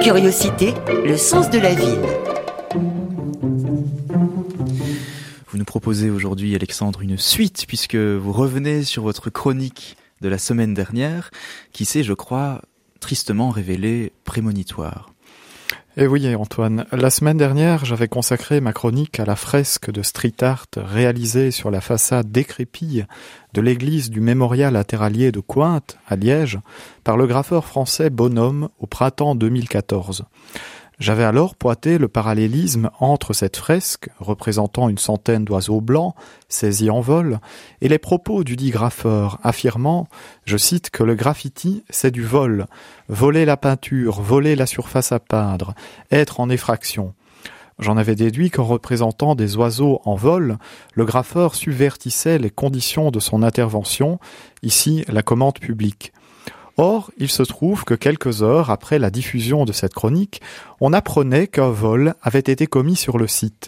Curiosité, le sens de la ville. Vous nous proposez aujourd'hui, Alexandre, une suite puisque vous revenez sur votre chronique de la semaine dernière qui s'est, je crois, tristement révélée prémonitoire. Eh oui, Antoine. La semaine dernière, j'avais consacré ma chronique à la fresque de street art réalisée sur la façade décrépie de l'église du Mémorial latéralier de Cointe, à Liège, par le graffeur français Bonhomme au printemps 2014. J'avais alors pointé le parallélisme entre cette fresque, représentant une centaine d'oiseaux blancs saisis en vol, et les propos du dit graffeur, affirmant, je cite, que le graffiti, c'est du vol, voler la peinture, voler la surface à peindre, être en effraction. J'en avais déduit qu'en représentant des oiseaux en vol, le graffeur subvertissait les conditions de son intervention, ici la commande publique. Or, il se trouve que quelques heures après la diffusion de cette chronique, on apprenait qu'un vol avait été commis sur le site.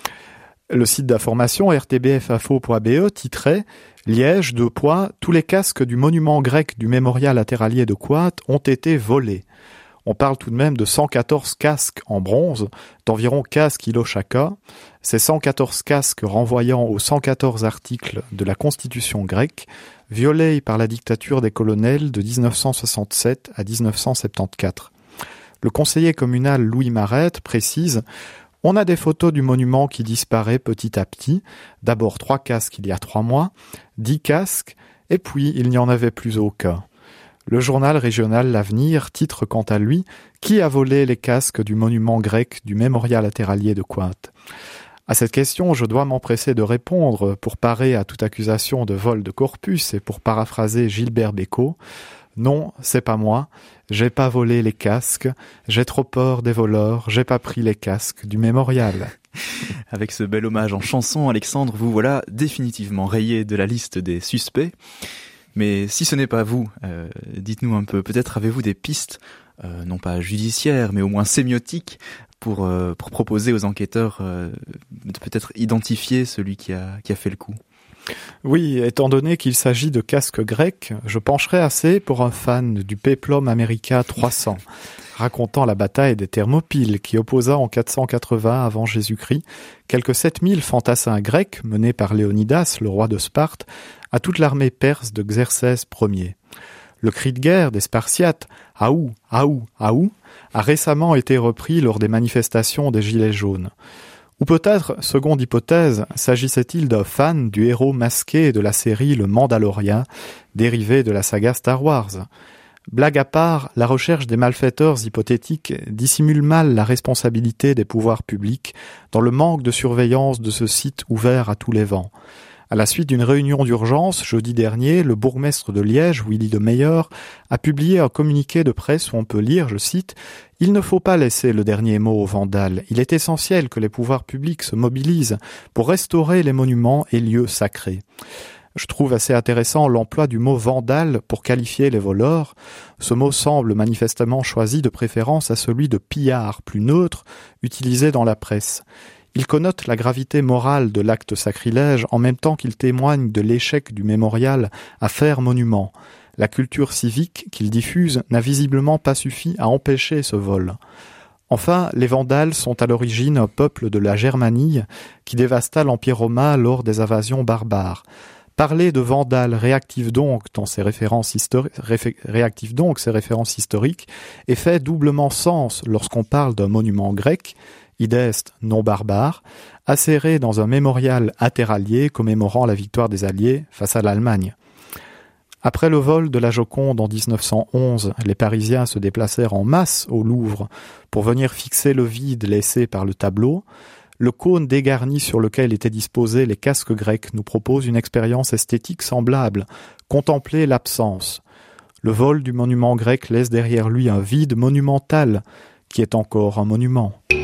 Le site d'information rtbfinfo.be titrait « Liège, tous les casques du monument grec du Mémorial latéralier de Cointe ont été volés ». On parle tout de même de 114 casques en bronze, d'environ 15 kilos chacun. Ces 114 casques renvoyant aux 114 articles de la Constitution grecque, violés par la dictature des colonels de 1967 à 1974. Le conseiller communal Louis Marette précise « On a des photos du monument qui disparaît petit à petit. D'abord 3 casques il y a 3 mois, 10 casques, et puis il n'y en avait plus aucun. » Le journal régional L'Avenir titre quant à lui « Qui a volé les casques du monument grec du Mémorial latéralier de Cointe ?» À cette question, je dois m'empresser de répondre pour parer à toute accusation de vol de corpus et pour paraphraser Gilbert Bécaud. Non, c'est pas moi. J'ai pas volé les casques. J'ai trop peur des voleurs. J'ai pas pris les casques du mémorial. Avec ce bel hommage en chanson, Alexandre, vous voilà définitivement rayé de la liste des suspects. Mais si ce n'est pas vous, dites-nous un peu, peut-être avez-vous des pistes, non pas judiciaires, mais au moins sémiotiques, pour proposer aux enquêteurs de peut-être identifier celui qui a fait le coup. Oui, étant donné qu'il s'agit de casques grecs, je pencherai assez pour un fan du Peplum America 300, racontant la bataille des Thermopyles qui opposa en 480 avant Jésus-Christ quelques 7000 fantassins grecs menés par Léonidas, le roi de Sparte, à toute l'armée perse de Xerxès Ier. Le cri de guerre des Spartiates « Aou, Aou, Aou » a récemment été repris lors des manifestations des Gilets jaunes. Ou peut-être, seconde hypothèse, s'agissait-il d'un fan du héros masqué de la série Le Mandalorien, dérivé de la saga Star Wars. Blague à part, la recherche des malfaiteurs hypothétiques dissimule mal la responsabilité des pouvoirs publics dans le manque de surveillance de ce site ouvert à tous les vents. À la suite d'une réunion d'urgence, jeudi dernier, le bourgmestre de Liège, Willy de Meyer, a publié un communiqué de presse où on peut lire, je cite, « Il ne faut pas laisser le dernier mot aux vandales. Il est essentiel que les pouvoirs publics se mobilisent pour restaurer les monuments et lieux sacrés. » Je trouve assez intéressant l'emploi du mot « vandale » pour qualifier les voleurs. Ce mot semble manifestement choisi de préférence à celui de « pillard » plus neutre, utilisé dans la presse. Il connote la gravité morale de l'acte sacrilège en même temps qu'il témoigne de l'échec du mémorial à faire monument. La culture civique qu'il diffuse n'a visiblement pas suffi à empêcher ce vol. Enfin, les Vandales sont à l'origine un peuple de la Germanie qui dévasta l'Empire romain lors des invasions barbares. Parler de Vandales réactive donc ces références historiques et fait doublement sens lorsqu'on parle d'un monument grec, id est non barbare, acéré dans un mémorial atéralier commémorant la victoire des Alliés face à l'Allemagne. Après le vol de la Joconde en 1911, les Parisiens se déplacèrent en masse au Louvre pour venir fixer le vide laissé par le tableau. Le cône dégarni sur lequel étaient disposés les casques grecs nous propose une expérience esthétique semblable, contempler l'absence. Le vol du monument grec laisse derrière lui un vide monumental qui est encore un monument.